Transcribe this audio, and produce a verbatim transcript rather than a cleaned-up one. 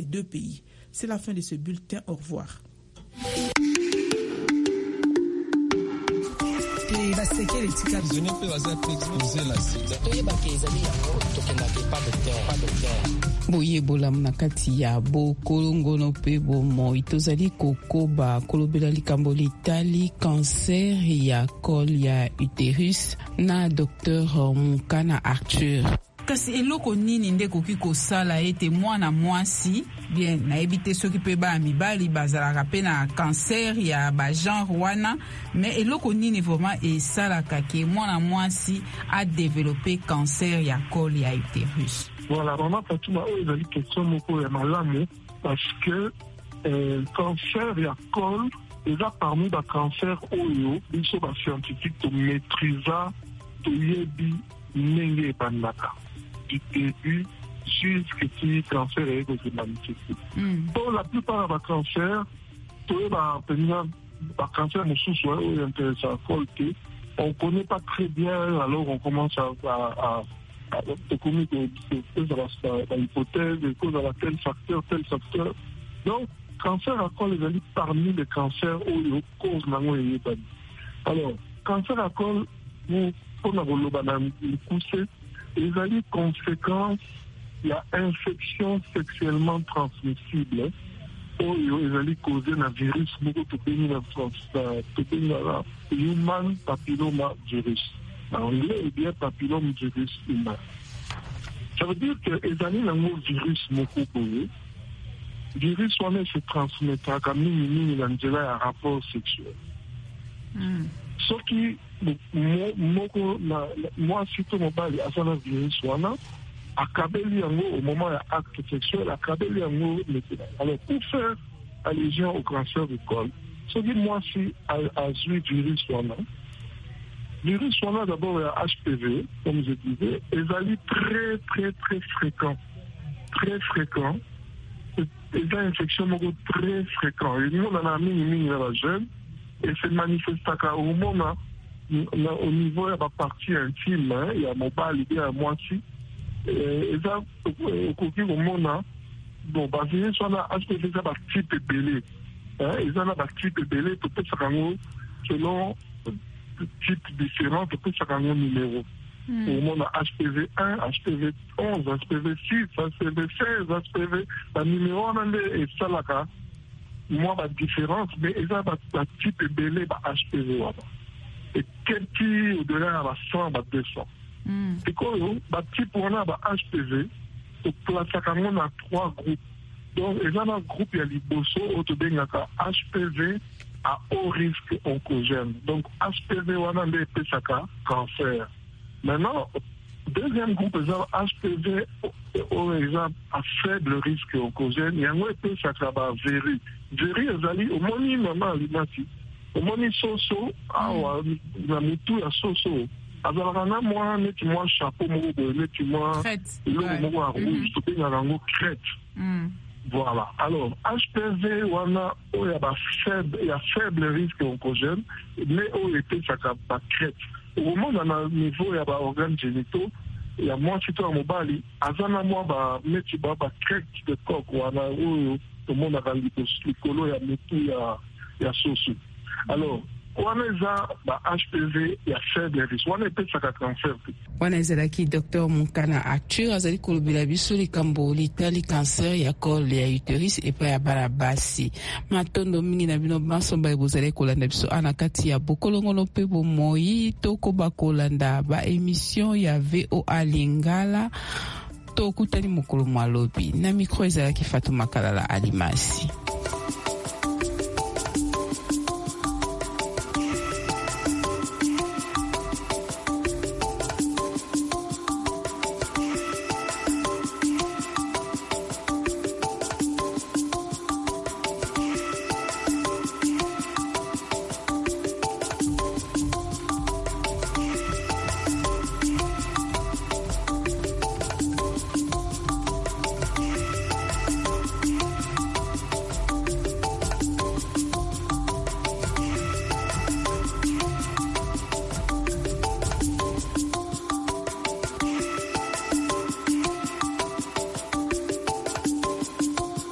deux pays. C'est la fin de ce bulletin. Au revoir. boyebola na kati ya bokolongono mpe bomoi tozali kokoba kolobela likambo litali cancer ya col ya uterus na docteur Mukana Arthur. Kasi eloko nini nde koki kosala ete mwana mwasi bien nayebi te soki mpe ba mibali bazalaka mpe na cancer ya bagenre wana, mais eloko nini vraiment esalaka ke mwana mwasi adevelope cancer ya col ya uterus? Voilà, vraiment Fatuma, oyo ezali question moko ya malamu parce que euh, cancer ya col eza parmi bacancer oyo biso bascientifique tomaîtrisa toyebi ndenge ebandaka du début jusqu'à ce que le cancer ait été manifesté. Mm. Pour la plupart des cancers, tous les cancers sont intéressants. On ne connaît pas très bien, alors on commence à, à, à, à commettre des hypothèses, des causes à la tel facteur, tel facteur. Donc, cancer à col est parmi les cancers où il y a cause de alors, cancer à col, nous, pour nous pousser, il y a des conséquences, il y a infection sexuellement transmissible, où il y a causé un virus, human papilloma virus. En anglais, il y a papilloma virus humain. Ça veut dire que les années dans le virus, le virus, on se transmet à mini un rapport sexuel. Ce qui, moi, surtout, mon père, à son virus, à Kabeli, au moment de l'acte sexuel, à Kabeli, alors, pour faire allusion au cancer du col, ce qui, moi, si, à ce virus, le virus, on a d'abord un H P V, comme je disais, et ça est très, très, très fréquent. Très fréquent. Et une infection très fréquente. Et nous, on a mis une la jeune, et c'est manifeste au moment, au niveau de la partie intime, il y a mon bas, il y a moi aussi. Et ça, au moment, bon, basé sur la H P V, ça va type belé. Et ça, va type belé, peut-être ça selon type différent, peut-être ça un numéro. Mm. Au moment H P V un, H P V onze, H P V six, H P V seize, H P V, le numéro est ça là. Moi, la différence, mais ça va type belé, H P V. Et quel type au-delà de cent, deux cents. Et quoi, le type on a H P V, on place ça quand même à trois groupes. Donc, il y a un groupe, il y a l'Iboso, H P V à haut risque oncogène. Donc, H P V, on a des cancer. Maintenant, deuxième groupe, H P V, à faible risque oncogène, il y a un peu ça qui véri. Véri, au moni, maman, l'imati. Au moni, soso, ah, la moutou, la soso. Alors, on a moi, moi, chapeau, moi, moi, rouge, tout est dans le crête. Voilà. Alors, H P V, on a, il y a faible, il y a faible risque oncogène, mais au été, ça n'a crête. Au moment où on a un niveau, il y a des organes génitaux, il y a moins de temps à Mobali, à Zana, moi, il y a des crête de coq, ou à la où, tout le monde a des l'icolo, il y a métou, il y a sosu. Alors, wana eza ba H P V ya faible risque wana epesaka cancer. Wana ezalaki docteur Mukana Arthur azali kolobela biso likambo litali cancer ya col ya uterus epai ya bana basi. Matondo mingi na bino basomba ebozali kolanda biso ana kati ya bokolongono mpe bomoi tokoba kolanda ba émission ya V O A Lingala tokutani mokolo mwalobi na micro ezalaki Fatuma Kalala Alimasi.